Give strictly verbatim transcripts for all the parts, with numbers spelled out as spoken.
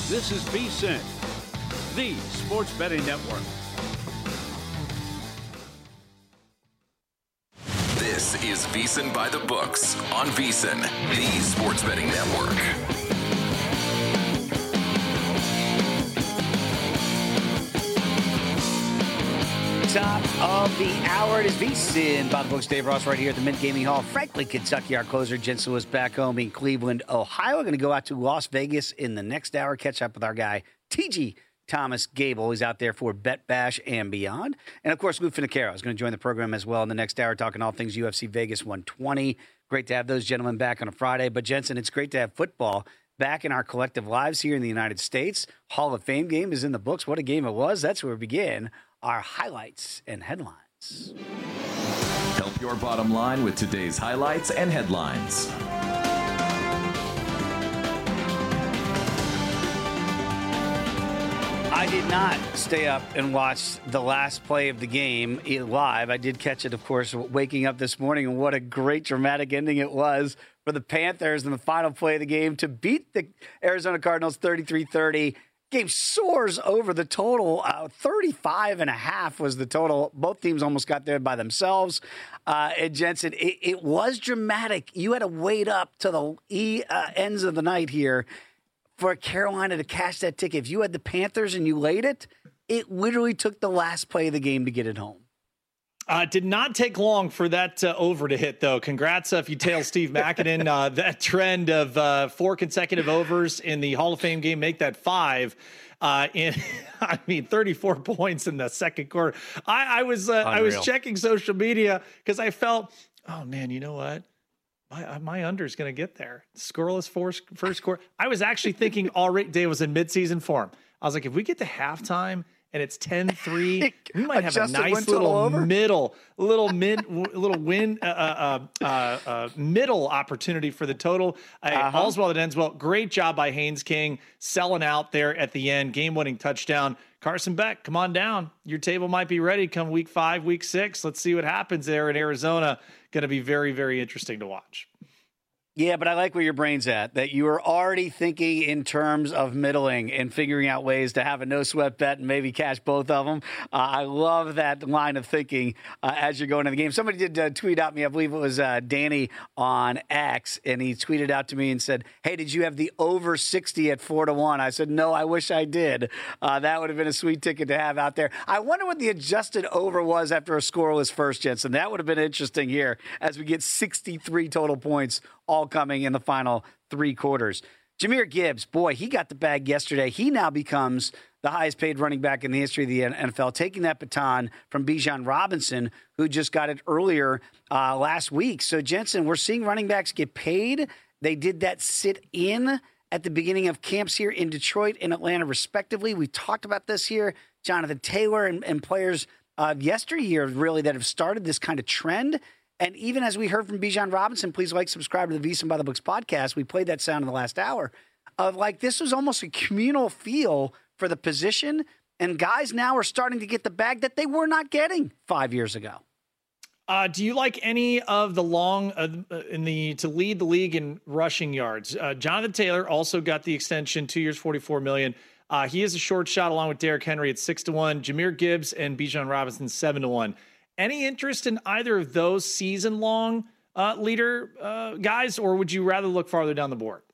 This is VSiN, the Sports Betting Network. This is VSiN by the Books on VSiN, the Sports Betting Network. Top of the hour, it is VSiN by the Books. Dave Ross right here at the Mint Gaming Hall. Franklin, Kentucky, our closer. Jensen was back home in Cleveland, Ohio. We're going to go out to Las Vegas in the next hour, catch up with our guy, T G Thomas Gable. He's out there for Bet Bash and beyond. And, of course, Lou Finicaro is going to join the program as well in the next hour, talking all things U F C Vegas one twenty. Great to have those gentlemen back on a Friday. But, Jensen, it's great to have football back in our collective lives here in the United States. Hall of Fame game is in the books. What a game it was. That's where we begin our highlights and headlines. Help your bottom line with today's highlights and headlines. I did not stay up and watch the last play of the game live. I did catch it, of course, waking up this morning, and what a great dramatic ending it was for the Panthers in the final play of the game to beat the Arizona Cardinals thirty-three thirty. Game soars over the total. Uh, thirty-five and a half was the total. Both teams almost got there by themselves. Uh, and Jensen, it, it was dramatic. You had to wait up to the e, uh, ends of the night here for Carolina to cash that ticket. If you had the Panthers and you laid it, it literally took the last play of the game to get it home. Uh, did not take long for that uh, over to hit, though. Congrats uh, if you tail Steve Makinen. Uh, that trend of uh, four consecutive overs in the Hall of Fame game, make that five. Uh, in, I mean, thirty-four points in the second quarter. I, I was uh, I was checking social media because I felt, oh man, you know what? My my under is going to get there. Scoreless first, first quarter. I was actually thinking already. Dave was in midseason form. I was like, if we get to halftime and it's ten three, we might have a nice little middle, little mid, little win, uh, uh, uh, uh, middle opportunity for the total. Uh, uh-huh. All's well that ends well. Great job by Haynes King selling out there at the end, game-winning touchdown. Carson Beck, come on down. Your table might be ready come week five, week six. Let's see what happens there in Arizona. Going to be very, very interesting to watch. Yeah, but I like where your brain's at, that you were already thinking in terms of middling and figuring out ways to have a no-sweat bet and maybe cash both of them. Uh, I love that line of thinking uh, as you're going to the game. Somebody did uh, tweet out me, I believe it was uh, Danny on X, and he tweeted out to me and said, hey, did you have the over sixty at four to one? I said, no, I wish I did. Uh, that would have been a sweet ticket to have out there. I wonder what the adjusted over was after a scoreless first, Jensen. That would have been interesting here as we get sixty-three total points all coming in the final three quarters. Jahmyr Gibbs, boy, he got the bag yesterday. He now becomes the highest paid running back in the history of the N F L, taking that baton from Bijan Robinson, who just got it earlier uh, last week. So, Jensen, we're seeing running backs get paid. They did that sit in at the beginning of camps here in Detroit and Atlanta, respectively. We talked about this here. Jonathan Taylor and, and players uh, yesteryear, really, that have started this kind of trend. And even as we heard from Bijan Robinson, please like, subscribe to the VSiN by the Books podcast. We played that sound in the last hour of like this was almost a communal feel for the position. And guys now are starting to get the bag that they were not getting five years ago. Uh, do you like any of the long uh, in the to lead the league in rushing yards? Uh, Jonathan Taylor also got the extension, two years, forty-four million dollars. Uh, he is a short shot along with Derrick Henry at six to one. Jahmyr Gibbs and Bijan Robinson seven to one. Any interest in either of those season-long uh, leader uh, guys, or would you rather look farther down the board?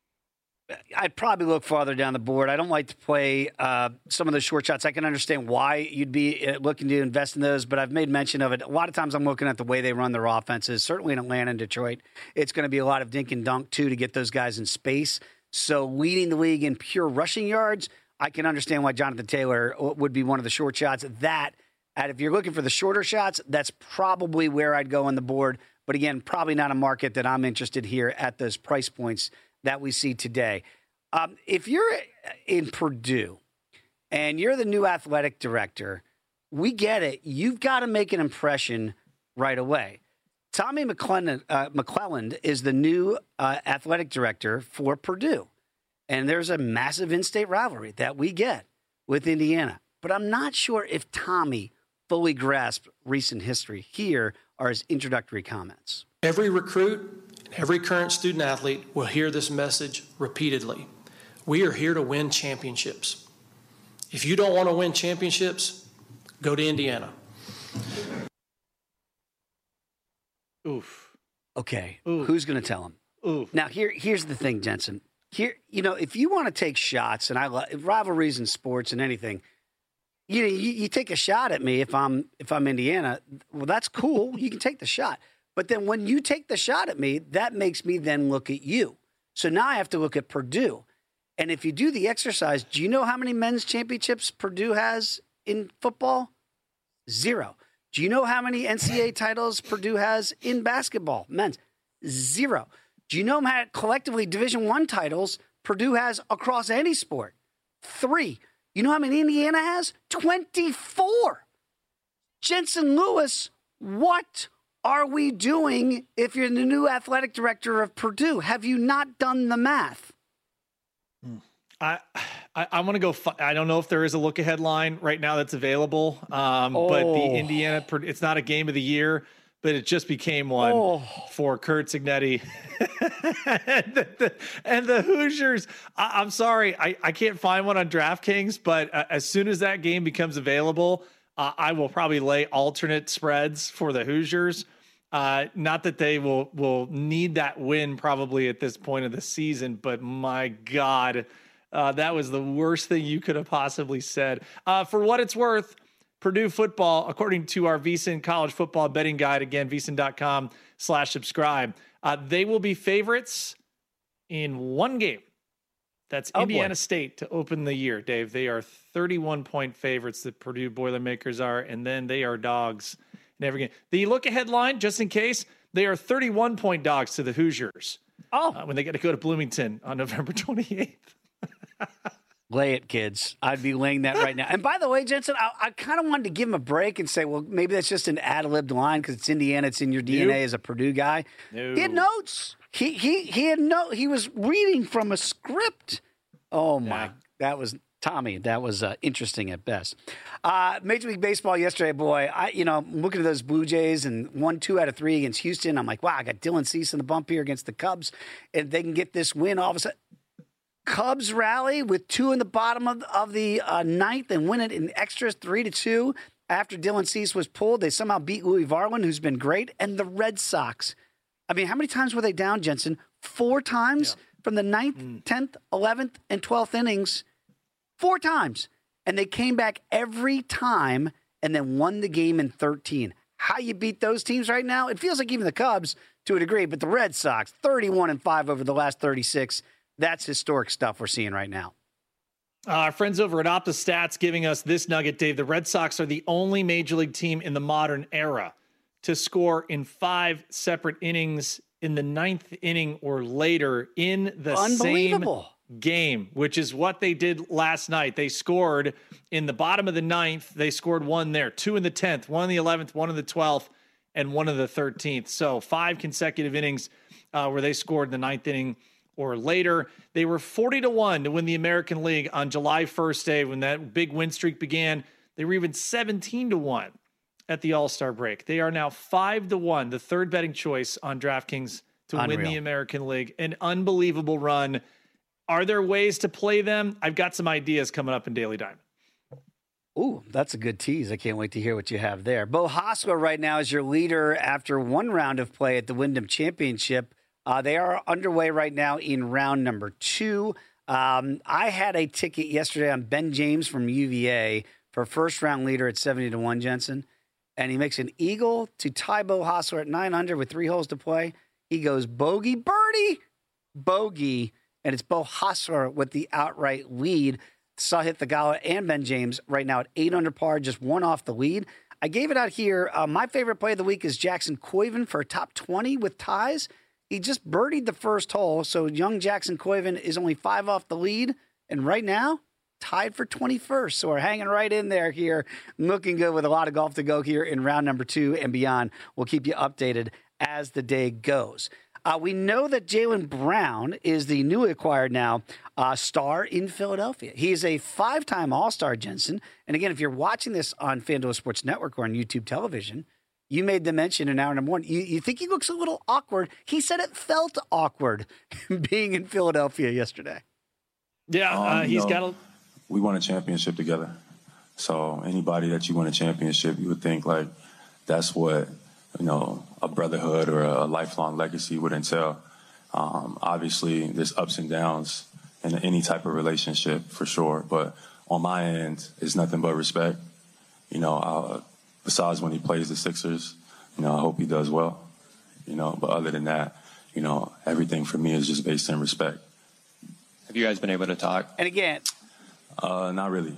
I'd probably look farther down the board. I don't like to play uh, some of the short shots. I can understand why you'd be looking to invest in those, but I've made mention of it. A lot of times I'm looking at the way they run their offenses. Certainly in Atlanta and Detroit, it's going to be a lot of dink and dunk, too, to get those guys in space. So leading the league in pure rushing yards, I can understand why Jonathan Taylor would be one of the short shots. That And if you're looking for the shorter shots, that's probably where I'd go on the board. But again, probably not a market that I'm interested here at those price points that we see today. Um, if you're in Purdue and you're the new athletic director, we get it. You've got to make an impression right away. Tommy McClelland, uh, McClelland is the new uh, athletic director for Purdue. And there's a massive in-state rivalry that we get with Indiana. But I'm not sure if Tommy fully grasp recent history. Here are his introductory comments. Every recruit and every current student athlete will hear this message repeatedly. We are here to win championships. If you don't want to win championships, go to Indiana. Oof. Okay. Oof. Who's going to tell him? Oof. Now, here, here's the thing, Jensen. Here, you know, if you want to take shots, and I love rivalries in sports and anything, you know, you, you take a shot at me if I'm if I'm Indiana. Well, that's cool. You can take the shot. But then when you take the shot at me, that makes me then look at you. So now I have to look at Purdue. And if you do the exercise, do you know how many men's championships Purdue has in football? Zero. Do you know how many N C double A titles Purdue has in basketball? Men's. Zero. Do you know how many collectively Division One titles Purdue has across any sport? Three. You know how many Indiana has? twenty-four. Jensen Lewis, what are we doing if you're the new athletic director of Purdue? Have you not done the math? I I, I want to go. Fi- I don't know if there is a look ahead line right now that's available, um, oh. but the Indiana, it's not a game of the year, but it just became one oh. for Curt Cignetti and, the, the, and the Hoosiers. I, I'm sorry, I, I can't find one on DraftKings, but uh, as soon as that game becomes available, uh, I will probably lay alternate spreads for the Hoosiers. Uh, not that they will will need that win probably at this point of the season, but my God. Uh, that was the worst thing you could have possibly said. Uh, for what it's worth, Purdue football, according to our VSiN college football betting guide, again, VSiN.com slash subscribe, uh, they will be favorites in one game. That's oh, Indiana boy. State to open the year, Dave. They are thirty-one point favorites, the Purdue Boilermakers are, and then they are dogs in every game. The look-ahead line, just in case, they are thirty-one point dogs to the Hoosiers oh. uh, when they get to go to Bloomington on November twenty-eighth. Lay it, kids. I'd be laying that right now. And by the way, Jensen, I, I kind of wanted to give him a break and say, well, maybe that's just an ad-libbed line because it's Indiana. It's in your D N A nope. as a Purdue guy. No. He had notes. He he he had no. He was reading from a script. Oh my, yeah. that was Tommy. That was uh, interesting at best. Uh, Major League Baseball yesterday, boy. I you know looking at those Blue Jays and won two out of three against Houston. I'm like, wow, I got Dylan Cease in the bump here against the Cubs, and they can get this win all of a sudden. Cubs rally with two in the bottom of, of the uh, ninth and win it in extras three to two after Dylan Cease was pulled. They somehow beat Louis Varland, who's been great, and the Red Sox. I mean, how many times were they down, Jensen? Four times yeah. from the ninth, mm. tenth, eleventh, and twelfth innings. Four times. And they came back every time and then won the game in thirteen. How you beat those teams right now? It feels like even the Cubs to a degree, but the Red Sox, thirty-one and five over the last thirty-six. That's historic stuff we're seeing right now. Uh, our friends over at OptaStats giving us this nugget, Dave. The Red Sox are the only major league team in the modern era to score in five separate innings in the ninth inning or later in the same game, which is what they did last night. They scored in the bottom of the ninth. They scored one there, two in the tenth, one in the eleventh, one in the twelfth, and one in the thirteenth. So five consecutive innings uh, where they scored in the ninth inning or later. They were forty to one to win the American League on July first day when that big win streak began. They were even seventeen to one at the All-Star break. They are now five to one, the third betting choice on DraftKings to Unreal. Win the American League. An unbelievable run. Are there ways to play them? I've got some ideas coming up in Daily Diamond. Ooh, that's a good tease. I can't wait to hear what you have there. Beau Hossler right now is your leader after one round of play at the Wyndham Championship. Uh, they are underway right now in round number two. Um, I had a ticket yesterday on Ben James from U V A for first round leader at seventy to one, Jensen. And he makes an eagle to tie Beau Hossler at nine hundred with three holes to play. He goes bogey, birdie, bogey. And it's Beau Hossler with the outright lead. Sahith Theegala and Ben James right now at eight under par, just one off the lead. I gave it out here. Uh, my favorite play of the week is Jackson Koivin for a top twenty with ties. He just birdied the first hole, so young Jackson Koivin is only five off the lead, and right now, tied for twenty-first. So we're hanging right in there here, looking good with a lot of golf to go here in round number two and beyond. We'll keep you updated as the day goes. Uh, we know that Jaylen Brown is the newly acquired now uh, star in Philadelphia. He is a five-time All-Star, Jensen. And again, if you're watching this on FanDuel Sports Network or on YouTube television, you made the mention in hour number one. You, you think he looks a little awkward. He said it felt awkward being in Philadelphia yesterday. Yeah, Um, uh, you he's know, got a. We won a championship together. So anybody that you win a championship, you would think like that's what, you know, a brotherhood or a lifelong legacy would entail. Um, obviously, there's ups and downs in any type of relationship for sure. But on my end, it's nothing but respect. You know, uh, besides when he plays the Sixers, you know, I hope he does well. You know, but other than that, you know, everything for me is just based in respect. Have you guys been able to talk? And again, uh, not really.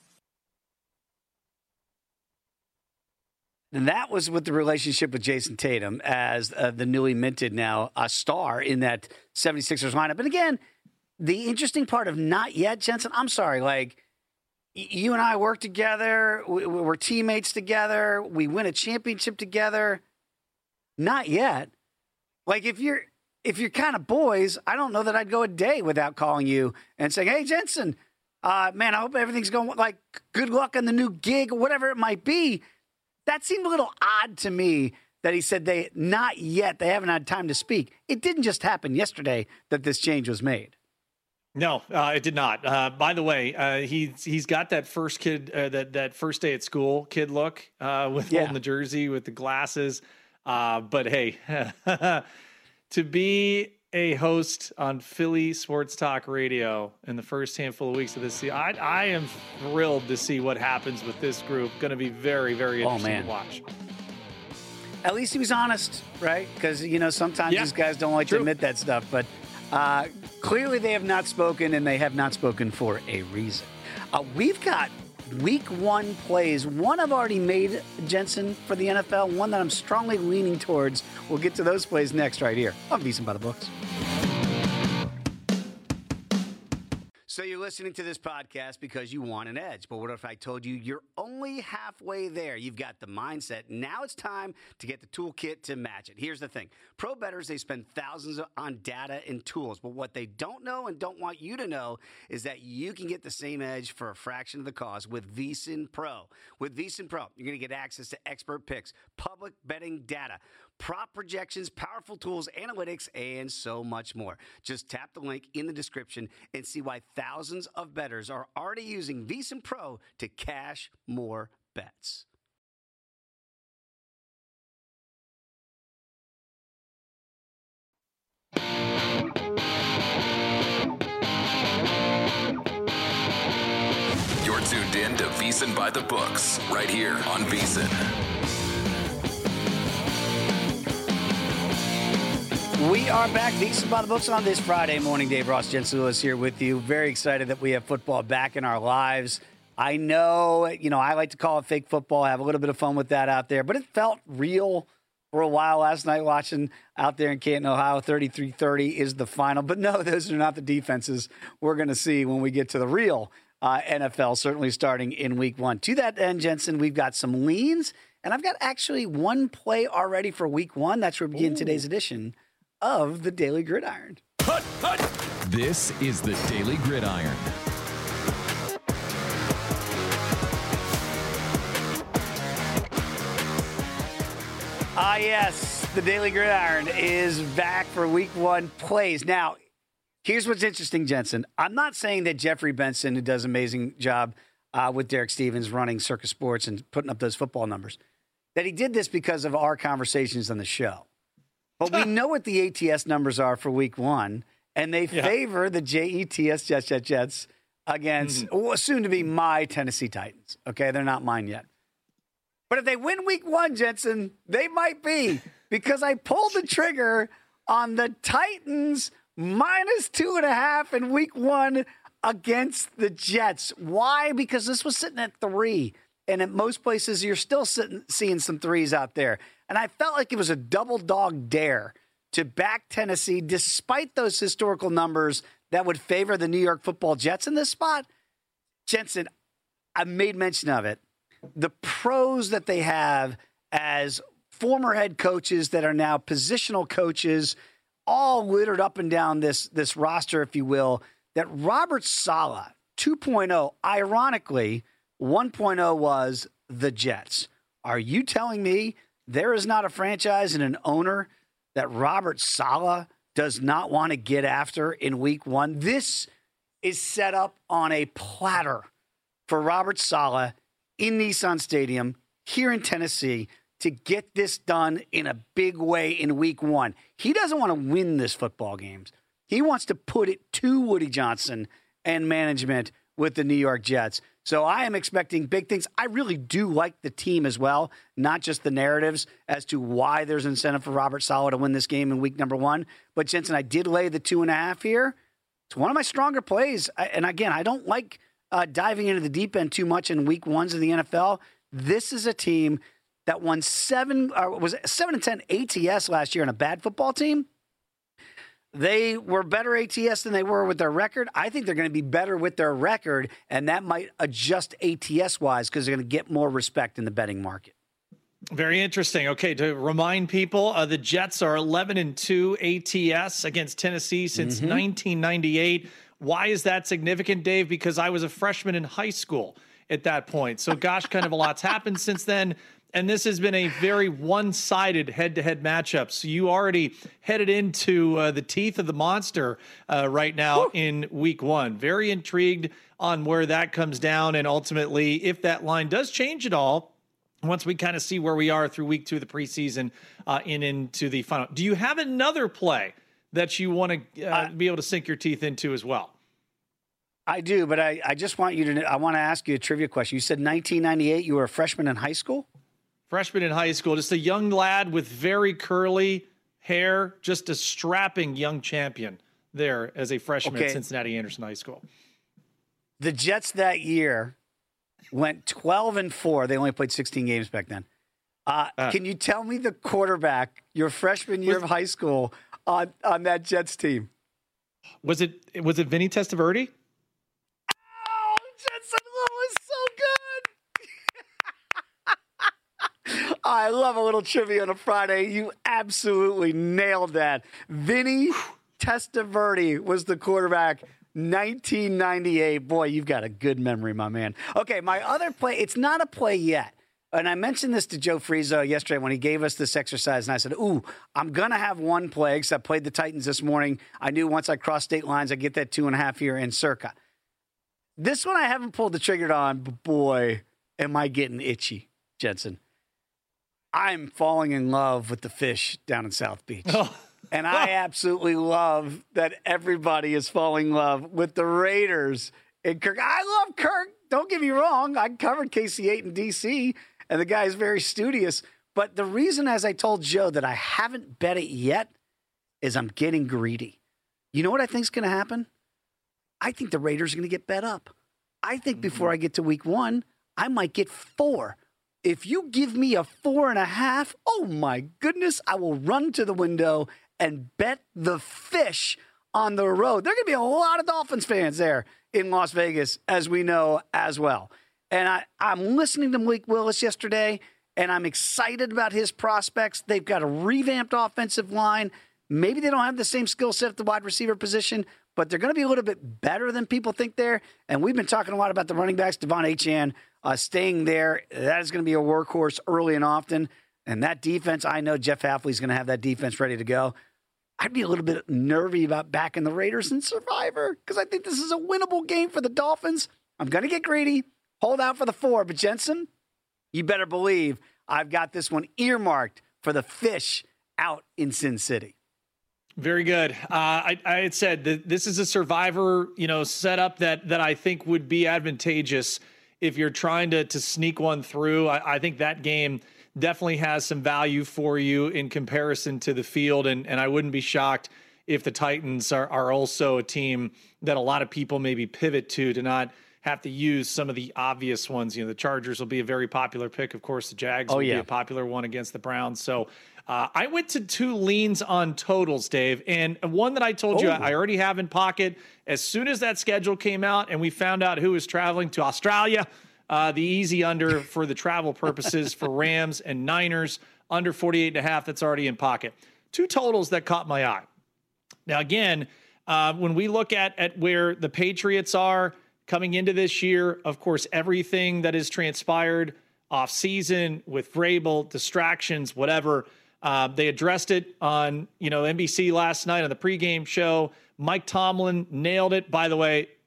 And that was with the relationship with Jason Tatum as uh, the newly minted now a star in that seventy-sixers lineup. And again, the interesting part of not yet, Jensen, I'm sorry, like y- you and I work together. We- we're teammates together. We win a championship together. Not yet. Like if you're if you're kind of boys, I don't know that I'd go a day without calling you and saying, hey, Jensen, uh, man, I hope everything's going like good luck on the new gig or whatever it might be. That seemed a little odd to me that he said they not yet. They haven't had time to speak. It didn't just happen yesterday that this change was made. No, uh, it did not. Uh, by the way, uh, he's he's got that first kid, uh, that that first day at school kid look uh, with Yeah. holding the jersey with the glasses. Uh, but hey, to be a host on Philly Sports Talk Radio in the first handful of weeks of this season, I, I am thrilled to see what happens with this group. Going to be very, very Oh, interesting man. to watch. At least he was honest, right? Because, you know, sometimes Yeah, these guys don't like true. to admit that stuff. But uh, clearly they have not spoken, and they have not spoken for a reason. Uh, we've got week one plays. One I've already made, Jensen, for the N F L. One that I'm strongly leaning towards. We'll get to those plays next right here on VSiN by the Books. So you're listening to this podcast because you want an edge. But what if I told you you're only halfway there? You've got the mindset. Now it's time to get the toolkit to match it. Here's the thing. Pro bettors, they spend thousands on data and tools. But what they don't know and don't want you to know is that you can get the same edge for a fraction of the cost with VSiN Pro. With VSiN Pro, you're going to get access to expert picks, public betting data, prop projections, powerful tools, analytics, and so much more. Just tap the link in the description and see why thousands of bettors are already using VSiN Pro to cash more bets. You're tuned in to VSiN by the Books, right here on VSiN. We are back, VSiN by the Books, on this Friday morning. Dave Ross, Jensen Lewis here with you. Very excited that we have football back in our lives. I know, you know, I like to call it fake football, have a little bit of fun with that out there, but it felt real for a while last night watching out there in Canton, Ohio. thirty-three thirty is the final. But no, those are not the defenses we're going to see when we get to the real uh, N F L, certainly starting in week one. To that end, Jensen, we've got some leans, and I've got actually one play already for week one. That's where we begin today's edition of the Daily Gridiron. This is the Daily Gridiron. Ah, yes, the Daily Gridiron is back for week one plays. Now, here's what's interesting, Jensen. I'm not saying that Jeffrey Benson, who does an amazing job uh, with Derek Stevens running Circus Sports and putting up those football numbers, that he did this because of our conversations on the show. But we know what the A T S numbers are for week one, and they Yeah. favor the J E T S Jets, Jets, Jets against Mm-hmm. soon to be my Tennessee Titans. Okay, they're not mine yet. But if they win week one, Jensen, they might be, because I pulled the trigger on the Titans minus two and a half in week one against the Jets. Why? Because this was sitting at three. And at most places, you're still sitting, seeing some threes out there. And I felt like it was a double dog dare to back Tennessee, despite those historical numbers that would favor the New York Football Jets in this spot. Jensen, I made mention of it. The pros that they have as former head coaches that are now positional coaches, all littered up and down this, this roster, if you will, that Robert Saleh, two point oh, ironically, one point oh was the Jets. Are you telling me there is not a franchise and an owner that Robert Saleh does not want to get after in week one? This is set up on a platter for Robert Saleh in Nissan Stadium here in Tennessee to get this done in a big way in week one. He doesn't want to win this football game. He wants to put it to Woody Johnson and management with the New York Jets. So I am expecting big things. I really do like the team as well, not just the narratives as to why there's incentive for Robert Saleh to win this game in week number one. But, Jensen, I did lay the two and a half here. It's one of my stronger plays. And, again, I don't like uh, diving into the deep end too much in week ones of the N F L. This is a team that won seven, or was seven and ten A T S last year on a bad football team. They were better A T S than they were with their record. I think they're going to be better with their record, and that might adjust A T S-wise because they're going to get more respect in the betting market. Very interesting. Okay, to remind people, uh, the Jets are eleven and two A T S against Tennessee since mm-hmm. nineteen ninety-eight. Why is that significant, Dave? Because I was a freshman in high school at that point. So, gosh, kind of a lot's happened since then. And this has been a very one-sided head-to-head matchup. So you already headed into uh, the teeth of the monster uh, right now Woo. in week one. Very intrigued on where that comes down. And ultimately, if that line does change at all, once we kind of see where we are through week two of the preseason uh, and into the final. Do you have another play that you want to uh, uh, be able to sink your teeth into as well? I do, but I, I just want you to, I want to ask you a trivia question. You said nineteen ninety-eight, you were a freshman in high school? Freshman in high school, just a young lad with very curly hair, just a strapping young champion there as a freshman okay. at Cincinnati Anderson High School. The Jets that year went twelve and four. They only played sixteen games back then. Uh, uh, can you tell me the quarterback your freshman year was, of high school on, on that Jets team? Was it was it Vinny Testaverde? Oh, Jetson Lewis, so good. I love a little trivia on a Friday. You absolutely nailed that. Vinny Testaverde was the quarterback, nineteen ninety-eight. Boy, you've got a good memory, my man. Okay, my other play, it's not a play yet. And I mentioned this to Joe Frizo yesterday when he gave us this exercise, and I said, ooh, I'm going to have one play because I played the Titans this morning. I knew once I crossed state lines, I'd get that two and a half here in Circa. This one I haven't pulled the trigger on, but boy, am I getting itchy, Jensen. I'm falling in love with the fish down in South Beach. Oh. And I absolutely love that everybody is falling in love with the Raiders in Kirk. I love Kirk. Don't get me wrong. I covered K C eight in D C, and the guy is very studious. But the reason, as I told Joe, that I haven't bet it yet is I'm getting greedy. You know what I think is going to happen? I think the Raiders are going to get bet up. I think before I get to week one, I might get four. If you give me a four and a half, oh my goodness, I will run to the window and bet the fish on the road. There are going to be a lot of Dolphins fans there in Las Vegas, as we know as well. And I, I'm listening to Malik Willis yesterday, and I'm excited about his prospects. They've got a revamped offensive line. Maybe they don't have the same skill set at the wide receiver position, but they're going to be a little bit better than people think there. And we've been talking a lot about the running backs, Devon Achane, uh, staying there. That is going to be a workhorse early and often. And that defense, I know Jeff Hafley's going to have that defense ready to go. I'd be a little bit nervy about backing the Raiders in Survivor because I think this is a winnable game for the Dolphins. I'm going to get greedy, hold out for the four. But, Jensen, you better believe I've got this one earmarked for the fish out in Sin City. Very good. Uh, I, I had said that this is a Survivor, you know, setup that that I think would be advantageous if you're trying to to sneak one through. I, I think that game definitely has some value for you in comparison to the field, and and I wouldn't be shocked if the Titans are are also a team that a lot of people maybe pivot to to not have to use some of the obvious ones. You know, the Chargers will be a very popular pick. Of course, the Jags oh, will yeah. be a popular one against the Browns. So uh, I went to two leans on totals, Dave, and one that I told oh. you I already have in pocket. As soon as that schedule came out and we found out who was traveling to Australia, uh, the easy under for the travel purposes for Rams and Niners, under forty-eight and a half, that's already in pocket. Two totals that caught my eye. Now, again, uh, when we look at, at where the Patriots are coming into this year, of course, everything that has transpired off season with Vrabel, distractions, whatever, uh, they addressed it on, you know, N B C last night on the pregame show. Mike Tomlin nailed it. By the way,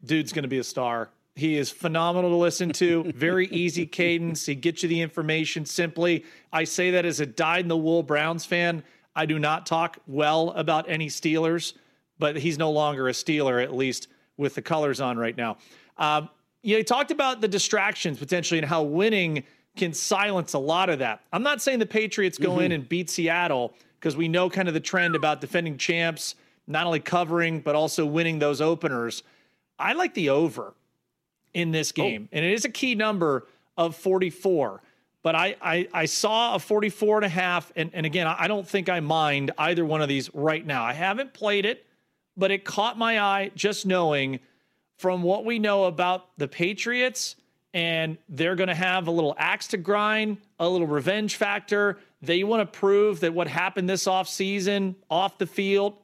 dude's going to be a star. He is phenomenal to listen to. Very easy cadence. He gets you the information simply. I say that as a dyed-in-the-wool Browns fan. I do not talk well about any Steelers, but he's no longer a Steeler, at least with the colors on right now. Um, you know, he talked about the distractions potentially and how winning can silence a lot of that. I'm not saying the Patriots go mm-hmm. in and beat Seattle, because we know kind of the trend about defending champs, not only covering, but also winning those openers. I like the over in this game. Oh. And it is a key number of forty-four. But I, I, I saw a forty-four and a half. And, and again, I don't think I mind either one of these right now. I haven't played it, but it caught my eye just knowing from what we know about the Patriots, and they're going to have a little axe to grind, a little revenge factor. They want to prove that what happened this offseason off the field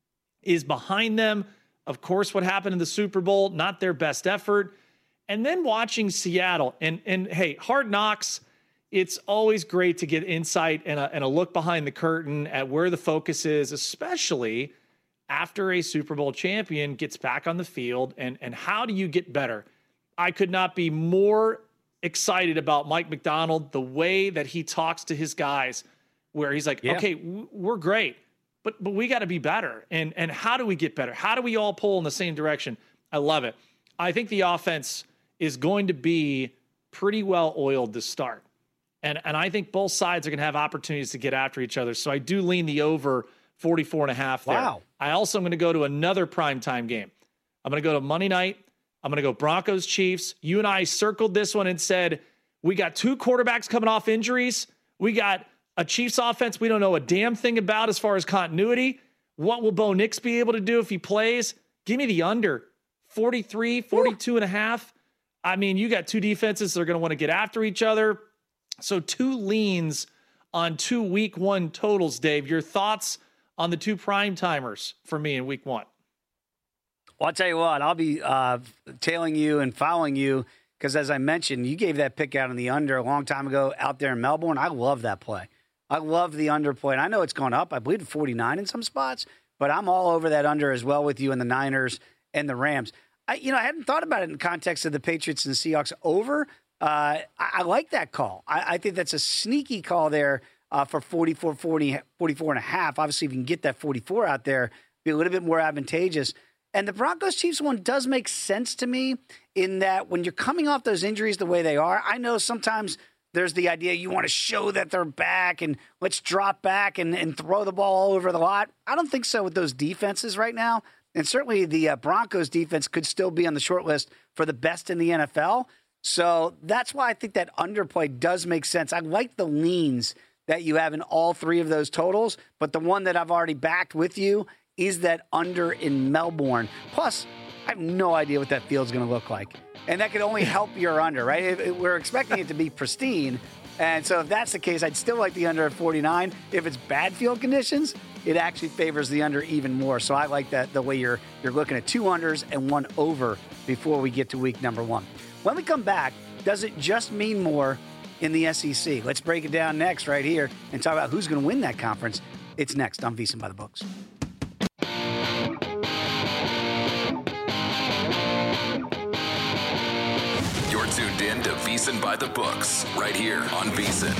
is behind them. Of course, what happened in the Super Bowl, not their best effort. And then watching Seattle, and, and hey, Hard Knocks, it's always great to get insight and a, and a look behind the curtain at where the focus is, especially after a Super Bowl champion gets back on the field, and, and how do you get better? I could not be more excited about Mike Macdonald, the way that he talks to his guys, where he's like, yeah. okay, w- we're great, but but we got to be better. And and how do we get better? How do we all pull in the same direction? I love it. I think the offense is going to be pretty well oiled to start. And, and I think both sides are going to have opportunities to get after each other. So I do lean the over forty-four and a half there. Wow. I also am going to go to another primetime game. I'm going to go to Monday night. I'm going to go Broncos Chiefs. You and I circled this one and said, we got two quarterbacks coming off injuries. We got a Chiefs offense we don't know a damn thing about as far as continuity. What will Bo Nix be able to do if he plays? Give me the under. forty-three, forty-two and a half. I mean, you got two defenses that are going to want to get after each other. So two leans on two week one totals, Dave. Your thoughts on the two prime timers for me in week one? Well, I'll tell you what, I'll be uh, tailing you and following you because, as I mentioned, you gave that pick out in the under a long time ago out there in Melbourne. I love that play. I love the under play. And I know it's gone up, I believe, to forty-nine in some spots, but I'm all over that under as well with you in the Niners and the Rams. I, you know, I hadn't thought about it in the context of the Patriots and the Seahawks over. Uh, I, I like that call. I, I think that's a sneaky call there uh, for forty-four, forty, forty-four and a half. Obviously, if you can get that forty-four out there, be a little bit more advantageous. And the Broncos-Chiefs one does make sense to me in that when you're coming off those injuries the way they are, I know sometimes there's the idea you want to show that they're back and let's drop back and, and throw the ball all over the lot. I don't think so with those defenses right now. And certainly the uh, Broncos defense could still be on the short list for the best in the N F L. So that's why I think that underplay does make sense. I like the leans that you have in all three of those totals, but the one that I've already backed with you is that under in Melbourne. Plus, I have no idea what that field's going to look like. And that could only help your under, right? It, it, we're expecting it to be pristine. And so if that's the case, I'd still like the under at forty-nine. If it's bad field conditions, it actually favors the under even more. So I like that the way you're you're looking at two unders and one over before we get to week number one. When we come back, does it just mean more in the S E C? Let's break it down next right here and talk about who's going to win that conference. It's next on VSiN by the Books. You're tuned in to VSiN by the Books right here on VSiN.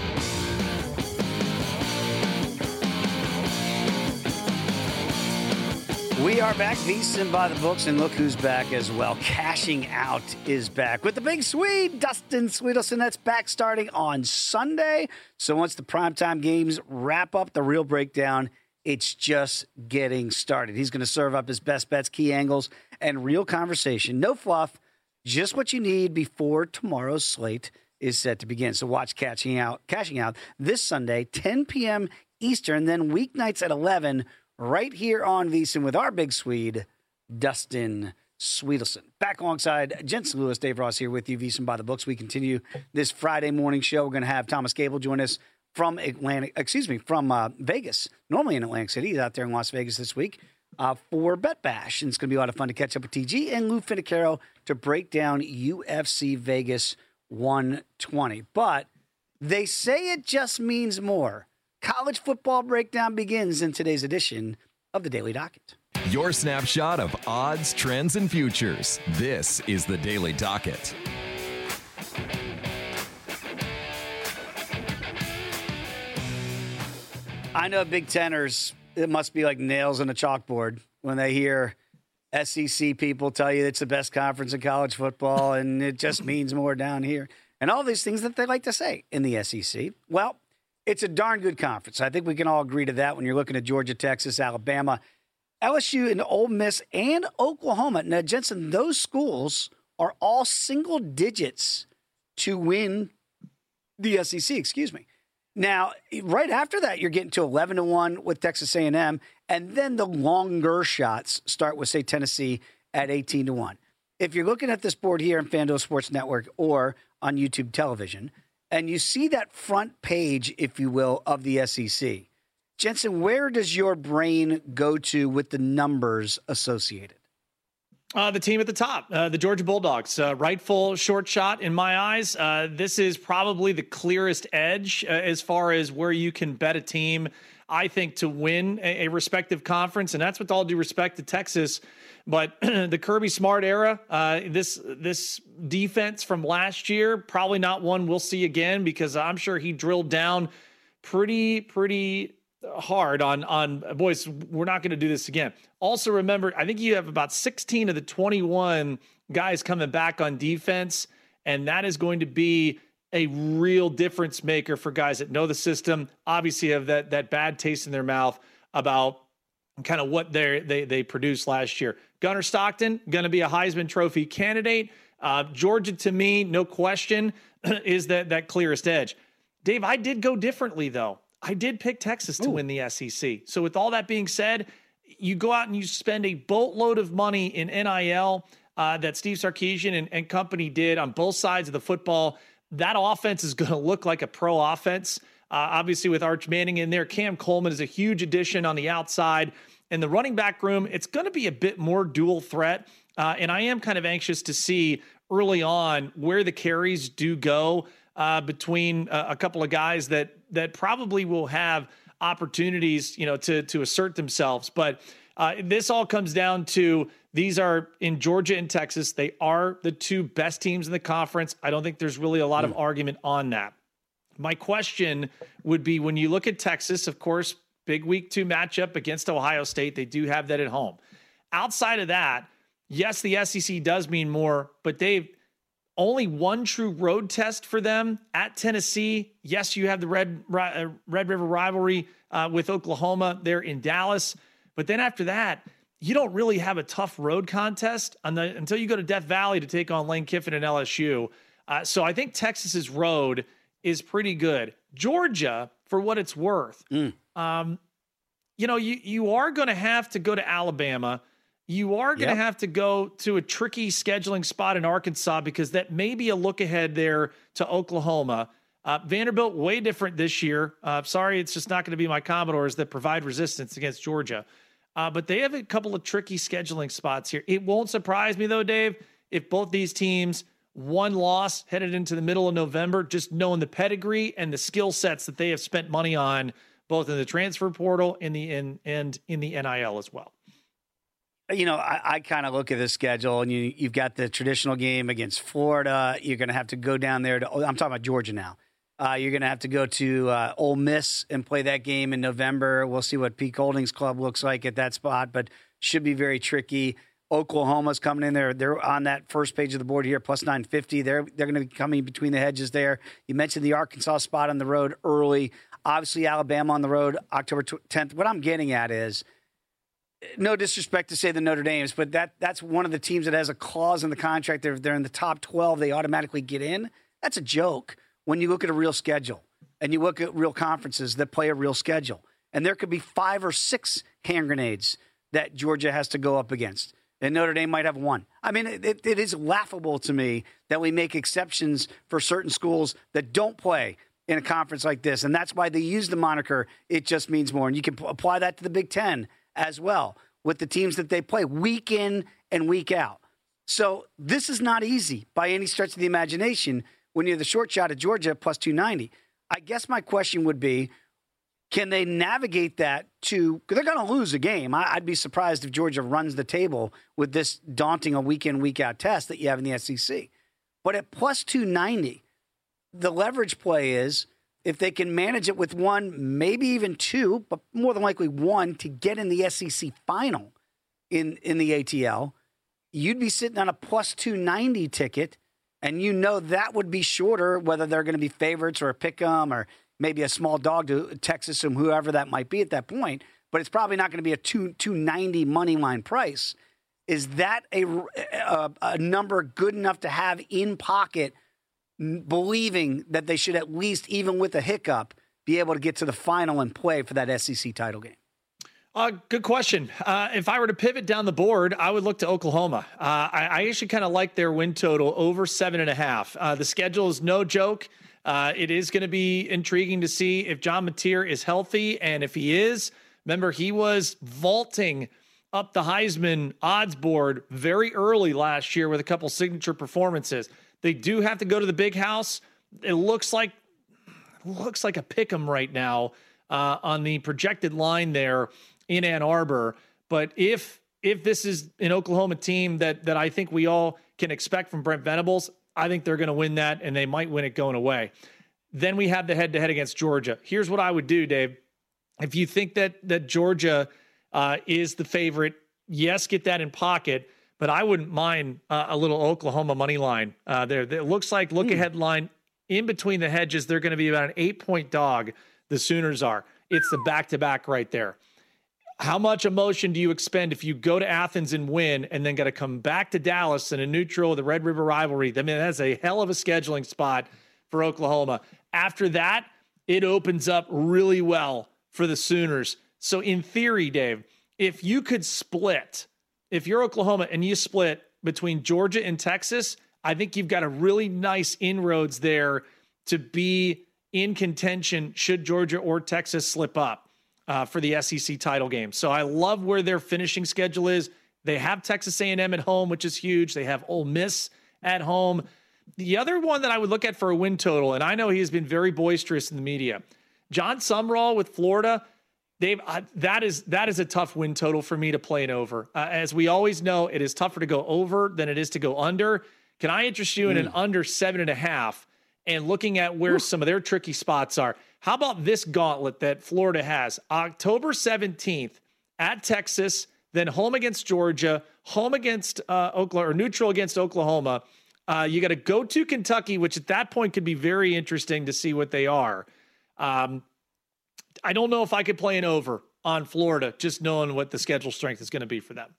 We are back, VSiN by the Books, and look who's back as well. Cashing Out is back with the big Swede, Dustin Sweetelson. That's back starting on Sunday. So once the primetime games wrap up, the real breakdown, it's just getting started. He's going to serve up his best bets, key angles, and real conversation. No fluff, just what you need before tomorrow's slate is set to begin. So watch Cashing Out, Cashing Out this Sunday, ten p.m. Eastern, then weeknights at eleven right here on VSiN with our big Swede, Dustin Sweetelson. Back alongside Jensen Lewis, Dave Ross here with you, VSiN by the Books. We continue this Friday morning show. We're going to have Thomas Gable join us from Atlantic, excuse me, from uh, Vegas, normally in Atlantic City. He's out there in Las Vegas this week uh, for Bet Bash. And it's going to be a lot of fun to catch up with T G and Lou Finicaro to break down U F C Vegas one twenty. But they say it just means more. College football breakdown begins in today's edition of the Daily Docket. Your snapshot of odds, trends, and futures. This is the Daily Docket. I know Big Teners, it must be like nails in a chalkboard when they hear S E C people tell you it's the best conference in college football and it just means more down here. And all these things that they like to say in the S E C. Well, it's a darn good conference. I think we can all agree to that when you're looking at Georgia, Texas, Alabama, L S U, and Ole Miss, and Oklahoma. Now, Jensen, those schools are all single digits to win the S E C, excuse me. Now, right after that, you're getting to eleven to one with Texas A and M, and then the longer shots start with, say, Tennessee at eighteen to one. If you're looking at this board here on FanDuel Sports Network or on YouTube television, and you see that front page, if you will, of the S E C, Jensen, where does your brain go to with the numbers associated? Uh, the team at the top, uh, the Georgia Bulldogs, uh, rightful short shot in my eyes. Uh, this is probably the clearest edge uh, as far as where you can bet a team, I think, to win a, a respective conference. And that's with all due respect to Texas. But the Kirby Smart era, uh, this this defense from last year, probably not one we'll see again, because I'm sure he drilled down pretty, pretty hard on, on boys, we're not going to do this again. Also remember, I think you have about sixteen of the twenty-one guys coming back on defense, and that is going to be a real difference maker for guys that know the system, obviously have that, that bad taste in their mouth about kind of what they they they produced last year. Gunnar Stockton, going to be a Heisman Trophy candidate. Uh, Georgia, to me, no question, is that that clearest edge. Dave, I did go differently, though. I did pick Texas to Ooh. win the S E C. So with all that being said, you go out and you spend a boatload of money in N I L uh, that Steve Sarkisian and, and company did on both sides of the football. That offense is going to look like a pro offense. Uh, obviously, with Arch Manning in there, Cam Coleman is a huge addition on the outside. In the running back room, it's going to be a bit more dual threat. Uh, and I am kind of anxious to see early on where the carries do go uh, between uh, a couple of guys that that probably will have opportunities, you know, to to assert themselves. But uh, this all comes down to these are in Georgia and Texas. They are the two best teams in the conference. I don't think there's really a lot mm. of argument on that. My question would be, when you look at Texas, of course, big week two matchup against Ohio State. They do have that at home. Outside of that, yes, the S E C does mean more, but they've only one true road test for them at Tennessee. Yes, you have the Red, uh, Red River rivalry uh, with Oklahoma there in Dallas. But then after that, you don't really have a tough road contest on the, until you go to Death Valley to take on Lane Kiffin and L S U. Uh, so I think Texas's road is pretty good. Georgia, for what it's worth, mm. um, you know, you, you are going to have to go to Alabama. You are going to yep. have to go to a tricky scheduling spot in Arkansas, because that may be a look ahead there to Oklahoma. Uh, Vanderbilt, way different this year. Uh, sorry, it's just not going to be my Commodores that provide resistance against Georgia. Uh, but they have a couple of tricky scheduling spots here. It won't surprise me, though, Dave, if both these teams, one loss headed into the middle of November, just knowing the pedigree and the skill sets that they have spent money on, both in the transfer portal in the in, and in the N I L as well. You know, I, I kind of look at the schedule, and you, you've got the traditional game against Florida. You're going to have to go down there to – I'm talking about Georgia now. Uh, you're going to have to go to uh, Ole Miss and play that game in November. We'll see what Peak Holdings Club looks like at that spot, but should be very tricky. Oklahoma's coming in there. They're on that first page of the board here, plus nine fifty. They're, they're going to be coming between the hedges there. You mentioned the Arkansas spot on the road early. Obviously, Alabama on the road October tenth. What I'm getting at is – no disrespect to say the Notre Dames, but that that's one of the teams that has a clause in the contract. They're, they're in the top twelve. They automatically get in. That's a joke when you look at a real schedule and you look at real conferences that play a real schedule. And there could be five or six hand grenades that Georgia has to go up against. And Notre Dame might have one. I mean, it, it is laughable to me that we make exceptions for certain schools that don't play in a conference like this. And that's why they use the moniker, it just means more. And you can p- apply that to the Big Ten as well, with the teams that they play week in and week out. So this is not easy by any stretch of the imagination when you're the short shot of Georgia plus two ninety. I guess my question would be, Can they navigate that to – because they're going to lose a game. I, I'd be surprised if Georgia runs the table with this daunting a week-in, week-out test that you have in the S E C. But at plus two ninety, the leverage play is if they can manage it with one, maybe even two, but more than likely one to get in the S E C final in, in the A T L, you'd be sitting on a plus two ninety ticket, and you know that would be shorter, whether they're going to be favorites or a pick 'em or – maybe a small dog to Texas or whoever that might be at that point, but it's probably not going to be a two two ninety money line price. Is that a, a, a number good enough to have in pocket, believing that they should at least, even with a hiccup, be able to get to the final and play for that S E C title game? Uh, good question. Uh, if I were to pivot down the board, I would look to Oklahoma. Uh, I, I actually kind of like their win total over seven and a half. Uh, the schedule is no joke. Uh, it is going to be intriguing to see if John Mateer is healthy. And if he is, remember, he was vaulting up the Heisman odds board very early last year with a couple signature performances. They do have to go to the big house. It looks like looks like a pick 'em right now uh, on the projected line there in Ann Arbor. But if if this is an Oklahoma team that that I think we all can expect from Brent Venables, I think they're going to win that, and they might win it going away. Then we have the head-to-head against Georgia. Here's what I would do, Dave. If you think that that Georgia uh, is the favorite, yes, get that in pocket, but I wouldn't mind uh, a little Oklahoma money line uh, there. It looks like look-ahead mm. line in between the hedges. They're going to be about an eight-point dog, the Sooners are. It's the back-to-back right there. How much emotion do you expend if you go to Athens and win and then got to come back to Dallas in a neutral, the Red River rivalry? I mean, that's a hell of a scheduling spot for Oklahoma. After that, it opens up really well for the Sooners. So in theory, Dave, if you could split, if you're Oklahoma and you split between Georgia and Texas, I think you've got a really nice inroads there to be in contention should Georgia or Texas slip up. Uh, for the S E C title game. So I love where their finishing schedule is. They have Texas A and M at home, which is huge. They have Ole Miss at home. The other one that I would look at for a win total, and I know he has been very boisterous in the media, John Sumrall with Florida, Dave, uh, that is that is a tough win total for me to play it over. Uh, as we always know, it is tougher to go over than it is to go under. Can I interest you mm. in an under seven and a half and looking at where Ooh. some of their tricky spots are? How about this gauntlet that Florida has? October seventeenth at Texas, then home against Georgia, home against uh, Oklahoma, or neutral against Oklahoma. Uh, you got to go to Kentucky, which at that point could be very interesting to see what they are. Um, I don't know if I could play an over on Florida, just knowing what the schedule strength is going to be for them.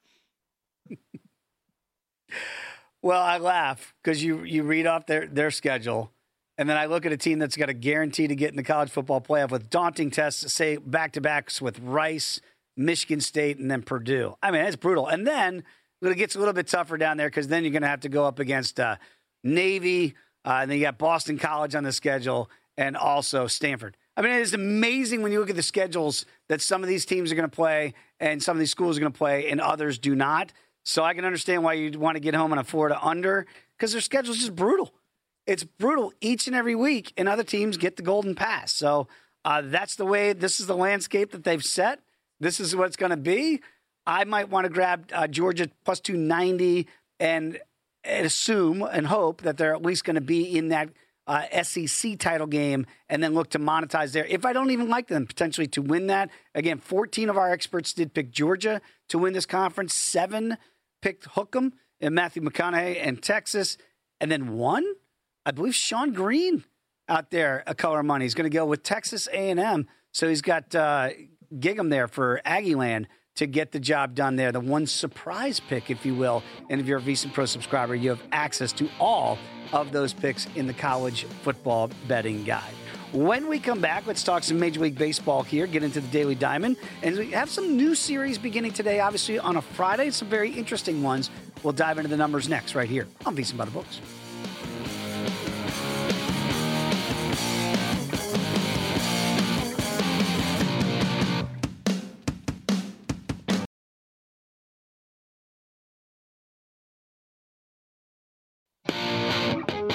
Well, I laugh because you you read off their their schedule. And then I look at a team that's got a guarantee to get in the college football playoff with daunting tests, say back-to-backs with Rice, Michigan State, and then Purdue. I mean, it's brutal. And then it gets a little bit tougher down there because then you're going to have to go up against uh, Navy, uh, and then you got Boston College on the schedule, and also Stanford. I mean, it is amazing when you look at the schedules that some of these teams are going to play and some of these schools are going to play and others do not. So I can understand why you'd want to get home on a Florida under because their schedule is just brutal. It's brutal each and every week, and other teams get the golden pass. So uh, that's the way, this is the landscape that they've set. This is what it's going to be. I might want to grab uh, Georgia plus two ninety and, and assume and hope that they're at least going to be in that uh, S E C title game and then look to monetize there. If I don't even like them, potentially to win that. Again, fourteen of our experts did pick Georgia to win this conference. Seven picked Hookem and Matthew McConaughey and Texas. And then one, I believe Sean Green out there, a color money. He's going to go with Texas A and M. So he's got uh, Gig'em there for Aggieland to get the job done there. The one surprise pick, if you will. And if you're a VSiN Pro subscriber, you have access to all of those picks in the college football betting guide. When we come back, let's talk some Major League Baseball here, get into the Daily Diamond. And we have some new series beginning today, obviously, on a Friday. Some very interesting ones. We'll dive into the numbers next right here on VSiN by the Books.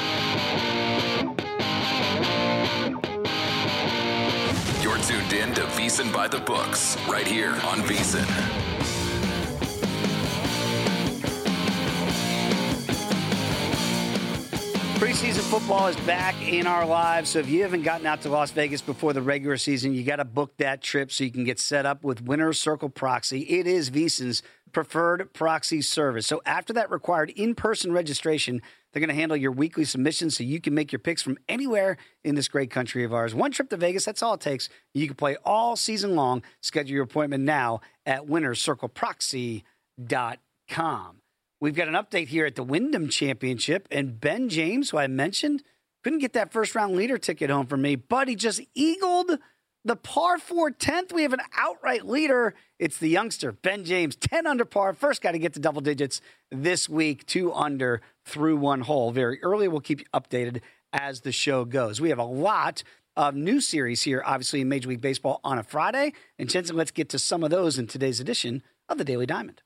Tuned in to VSiN by the books, right here on VSiN. Preseason football is back in our lives, so if you haven't gotten out to Las Vegas before the regular season, you got to book that trip so you can get set up with Winner's Circle Proxy. It is VSiN's preferred proxy service. So after that required in-person registration, they're going to handle your weekly submissions so you can make your picks from anywhere in this great country of ours. One trip to Vegas, that's all it takes. You can play all season long. Schedule your appointment now at winners circle proxy dot com. We've got an update here at the Wyndham Championship, and Ben James, who I mentioned, couldn't get that first-round leader ticket home for me, but he just eagled the par four tenth. We have an outright leader. It's the youngster, Ben James, ten under par. First guy to get to double digits this week, two under through one hole. Very early. We'll keep you updated as the show goes. We have a lot of new series here, obviously, in Major League Baseball on a Friday. And Jensen, let's get to some of those in today's edition of the Daily Diamond.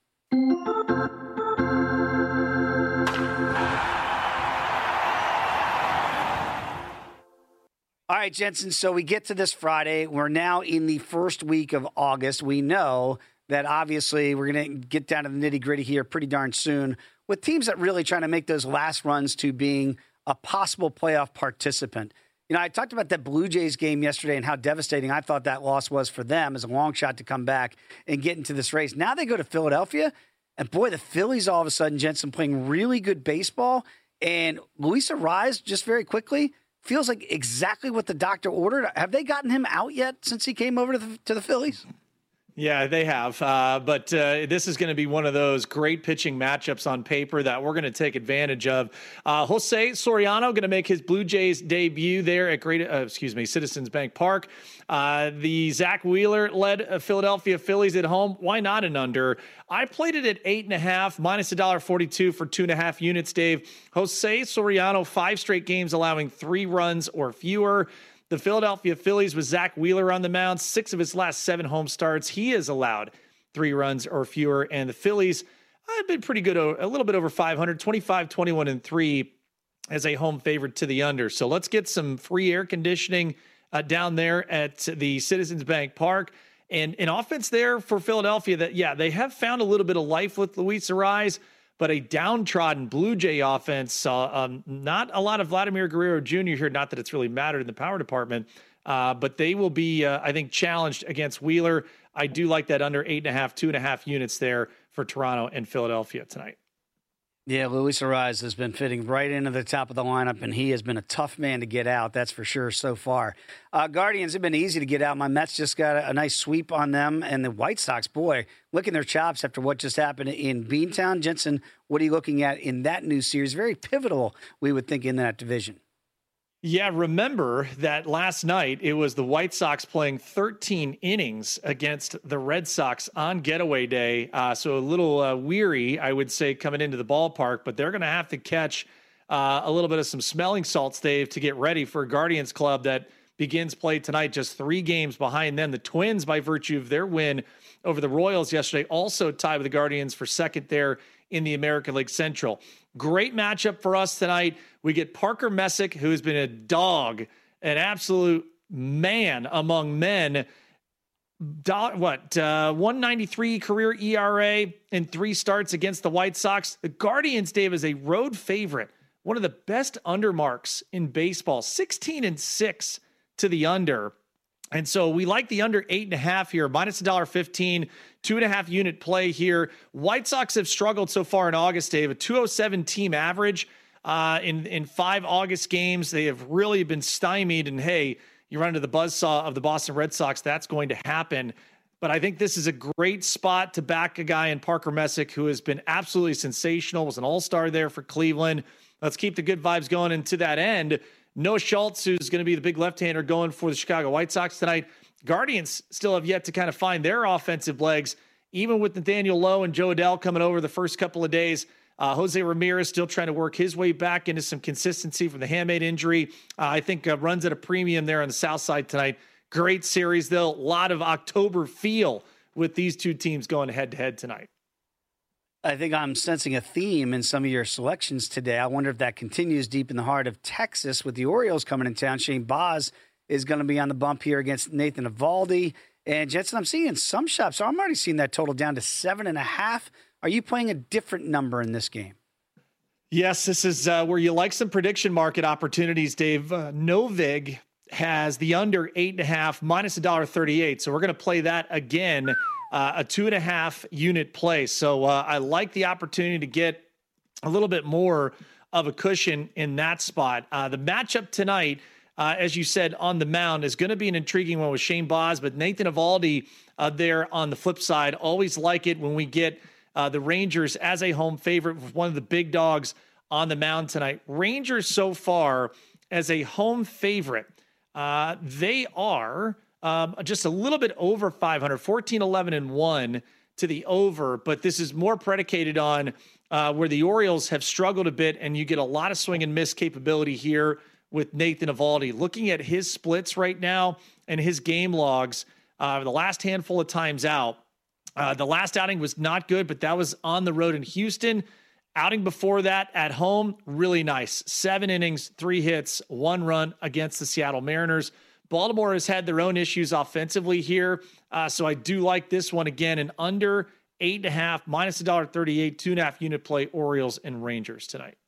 All right, Jensen, so we get to this Friday. We're now in the first week of August. We know that obviously we're going to get down to the nitty-gritty here pretty darn soon with teams that really trying to make those last runs to being a possible playoff participant. You know, I talked about that Blue Jays game yesterday and how devastating I thought that loss was for them as a long shot to come back and get into this race. Now they go to Philadelphia, and boy, the Phillies all of a sudden, Jensen, playing really good baseball. And Luis Arraez, just very quickly, feels like exactly what the doctor ordered. Have they gotten him out yet since he came over to the, to the Phillies? Yeah, they have. Uh, but uh, this is going to be one of those great pitching matchups on paper that we're going to take advantage of. Uh, Jose Soriano going to make his Blue Jays debut there at Great, uh, excuse me, Citizens Bank Park. Uh, the Zach Wheeler-led Philadelphia Phillies at home. Why not an under? I played it at eight and a half, minus a dollar forty-two for two and a half units. Dave, Jose Soriano, five straight games allowing three runs or fewer. The Philadelphia Phillies with Zach Wheeler on the mound, six of his last seven home starts, he has allowed three runs or fewer. And the Phillies have been pretty good, a little bit over five hundred, twenty-five, twenty-one, and three as a home favorite to the under. So let's get some free air conditioning uh, down there at the Citizens Bank Park. And an offense there for Philadelphia that, yeah, they have found a little bit of life with Luis Arraez, but a downtrodden Blue Jay offense. Uh, um, not a lot of Vladimir Guerrero Junior here. Not that it's really mattered in the power department, uh, but they will be, uh, I think, challenged against Wheeler. I do like that under eight and a half, two and a half units there for Toronto and Philadelphia tonight. Yeah, Luis Arraez has been fitting right into the top of the lineup, and he has been a tough man to get out, that's for sure, so far. Uh, Guardians have been easy to get out. My Mets just got a, a nice sweep on them, and the White Sox, boy, licking their chops after what just happened in Beantown. Jensen, what are you looking at in that new series? Very pivotal, we would think, in that division. Yeah, remember that last night it was the White Sox playing thirteen innings against the Red Sox on getaway day. Uh, so a little uh, weary, I would say, coming into the ballpark, but they're going to have to catch uh, a little bit of some smelling salts, Dave, to get ready for a Guardians club that begins play tonight, just three games behind them. The Twins, by virtue of their win over the Royals yesterday, also tied with the Guardians for second there in the American League Central. Great matchup for us tonight. We get Parker Messick, who has been a dog, an absolute man among men. Do, what, uh, one ninety-three career E R A in three starts against the White Sox. The Guardians, Dave, is a road favorite, one of the best undermarks in baseball, sixteen and six to the under. And so we like the under eight and a half here, minus a dollar fifteen, two and a half unit play here. White Sox have struggled so far in August, Dave, a two oh seven team average uh, in, in five August games. They have really been stymied, and hey, you run into the buzzsaw of the Boston Red Sox, that's going to happen. But I think this is a great spot to back a guy in Parker Messick, who has been absolutely sensational, was an all-star there for Cleveland. Let's keep the good vibes going. And to that end, Noah Schultz, who's going to be the big left-hander going for the Chicago White Sox tonight. Guardians still have yet to kind of find their offensive legs, even with Nathaniel Lowe and Joe Adell coming over the first couple of days. Uh, Jose Ramirez still trying to work his way back into some consistency from the hamate injury. Uh, I think uh, runs at a premium there on the south side tonight. Great series, though. A lot of October feel with these two teams going head-to-head tonight. I think I'm sensing a theme in some of your selections today. I wonder if that continues deep in the heart of Texas with the Orioles coming in town. Shane Baz is going to be on the bump here against Nathan Eovaldi. And Jensen, I'm seeing in some shops, so I'm already seeing that total down to seven and a half. Are you playing a different number in this game? Yes, this is uh, where you like some prediction market opportunities, Dave. Uh, Novig has the under eight and a half minus a dollar thirty-eight. So we're going to play that again, uh, a two and a half unit play. So uh, I like the opportunity to get a little bit more of a cushion in that spot. Uh, the matchup tonight, uh, as you said, on the mound is going to be an intriguing one with Shane Baz, but Nathan Eovaldi uh, there on the flip side. Always like it when we get uh, the Rangers as a home favorite with one of the big dogs on the mound tonight. Rangers so far as a home favorite, uh, they are um, just a little bit over five hundred, fourteen, eleven, and one to the over, but this is more predicated on uh, where the Orioles have struggled a bit, and you get a lot of swing and miss capability here with Nathan Eovaldi. Looking at his splits right now and his game logs, uh, the last handful of times out, uh, the last outing was not good, but that was on the road in Houston. Outing before that at home, really nice. Seven innings, three hits, one run against the Seattle Mariners. Baltimore has had their own issues offensively here, uh, so I do like this one again. An under eight and a half, minus a dollar thirty-eight, two and a half unit play. Orioles and Rangers tonight.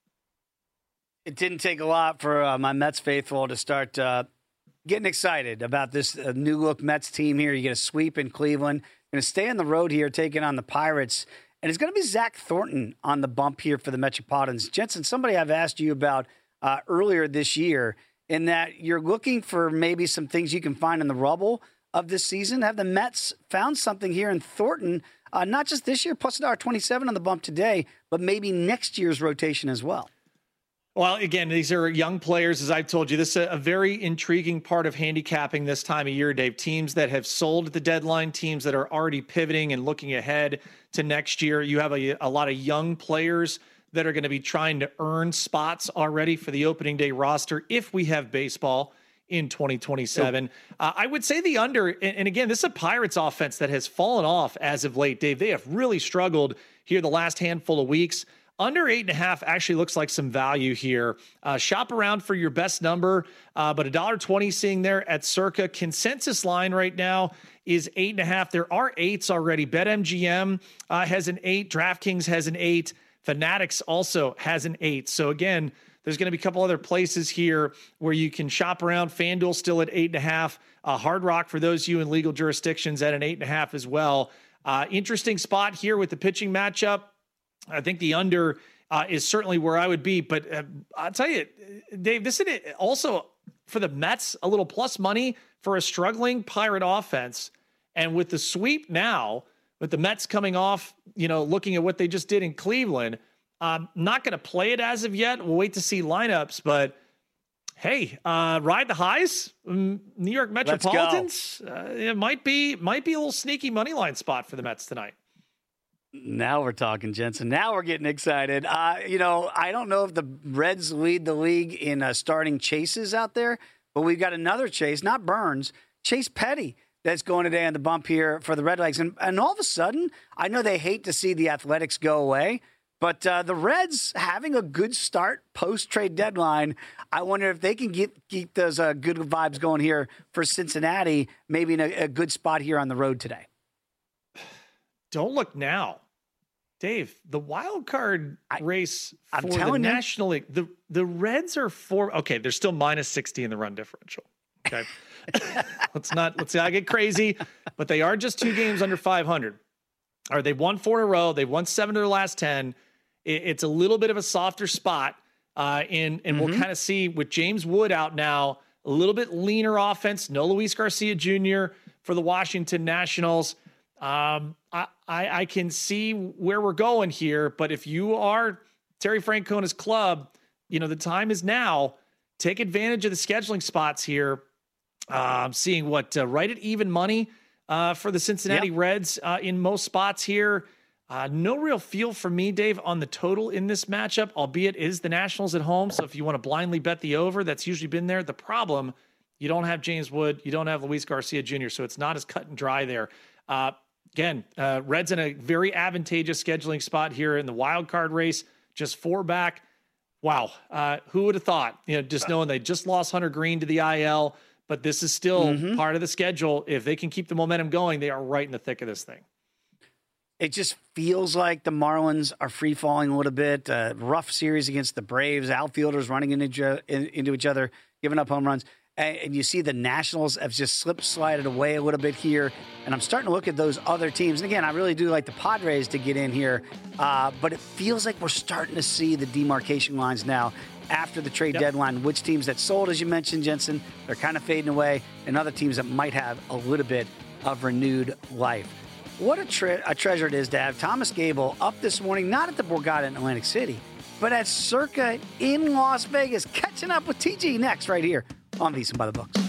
It didn't take a lot for uh, my Mets faithful to start uh, getting excited about this uh, new look Mets team here. You get a sweep in Cleveland. Going to stay on the road here, taking on the Pirates. And it's going to be Zach Thornton on the bump here for the Metropolitans. Jensen, somebody I've asked you about uh, earlier this year, in that you're looking for maybe some things you can find in the rubble of this season. Have the Mets found something here in Thornton, uh, not just this year, plus one dollar twenty-seven on the bump today, but maybe next year's rotation as well? Well, again, these are young players, as I've told you. This is a very intriguing part of handicapping this time of year, Dave. Teams that have sold at the deadline, teams that are already pivoting and looking ahead to next year. You have a, a lot of young players that are going to be trying to earn spots already for the opening day roster if we have baseball in twenty twenty-seven. Uh, I would say the under, and, and again, this is a Pirates offense that has fallen off as of late, Dave. They have really struggled here the last handful of weeks. Under eight and a half actually looks like some value here. Uh, shop around for your best number, uh, but one dollar twenty seeing there at Circa. Consensus line right now is eight and a half. There are eights already. BetMGM uh, has an eight. DraftKings has an eight. Fanatics also has an eight. So again, there's going to be a couple other places here where you can shop around. FanDuel still at eight and a half. Uh, Hard Rock for those of you in legal jurisdictions at an eight and a half as well. Uh, interesting spot here with the pitching matchup. I think the under uh, is certainly where I would be, but uh, I'll tell you, Dave, this is also for the Mets, a little plus money for a struggling Pirate offense. And with the sweep now, with the Mets coming off, you know, looking at what they just did in Cleveland, I'm not going to play it as of yet. We'll wait to see lineups, but hey, uh, ride the highs, New York Metropolitans. Uh, it might be, might be a little sneaky money line spot for the Mets tonight. Now we're talking, Jensen. Now we're getting excited. Uh, you know, I don't know if the Reds lead the league in uh, starting chases out there, but we've got another chase, not Burns, Chase Petty, that's going today on the bump here for the Redlegs. And, and all of a sudden, I know they hate to see the Athletics go away, but uh, the Reds having a good start post-trade deadline, I wonder if they can get, keep those uh, good vibes going here for Cincinnati, maybe in a, a good spot here on the road today. Don't look now, Dave. The wild card race I, for the National League. The the Reds are four. Okay, they're still minus sixty in the run differential. Okay, let's not let's not get crazy, but they are just two games under five hundred. All right, they've won four in a row. They've won seven of their last ten. It, it's a little bit of a softer spot, uh, in and mm-hmm. we'll kind of see with James Wood out now. A little bit leaner offense. No Luis Garcia Junior for the Washington Nationals. Um, I, I, I can see where we're going here, but if you are Terry Francona's club, you know, the time is now. Take advantage of the scheduling spots here. I'm um, seeing what uh, right at even money uh, for the Cincinnati yep. Reds uh, in most spots here. Uh, no real feel for me, Dave, on the total in this matchup, albeit it is the Nationals at home. So if you want to blindly bet the over, that's usually been there. The problem, you don't have James Wood, you don't have Luis Garcia Junior, so it's not as cut and dry there. Uh, Again, uh, Reds in a very advantageous scheduling spot here in the wild card race, just four back. Wow. Uh, who would have thought, you know, just knowing they just lost Hunter Green to the I L, but this is still Mm-hmm. part of the schedule. If they can keep the momentum going, they are right in the thick of this thing. It just feels like the Marlins are free falling a little bit. Uh, rough series against the Braves, outfielders running into, into each other, giving up home runs. And, and you see the Nationals have just slip slided away a little bit here. And I'm starting to look at those other teams. And again, I really do like the Padres to get in here. Uh, but it feels like we're starting to see the demarcation lines now after the trade Yep. deadline. Which teams that sold, as you mentioned, Jensen, they're kind of fading away. And other teams that might have a little bit of renewed life. What a, tre- a treasure it is to have Thomas Gable up this morning, not at the Borgata in Atlantic City, but at Circa in Las Vegas, catching up with T G next right here on VSiN by the Books.